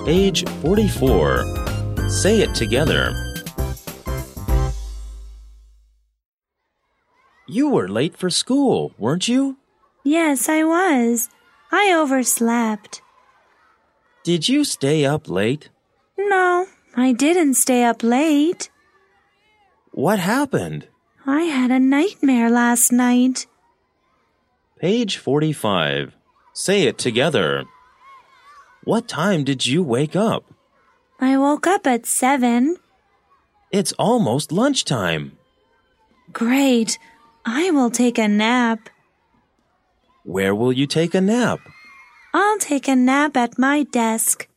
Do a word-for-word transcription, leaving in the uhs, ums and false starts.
Page forty-four. Say it together. You were late for school, weren't you? Yes, I was. I overslept. Did you stay up late? No, I didn't stay up late. What happened? I had a nightmare last night. Page forty-five. Say it together. What time did you wake up? I woke up at seven. It's almost lunchtime. Great. I will take a nap. Where will you take a nap? I'll take a nap at my desk.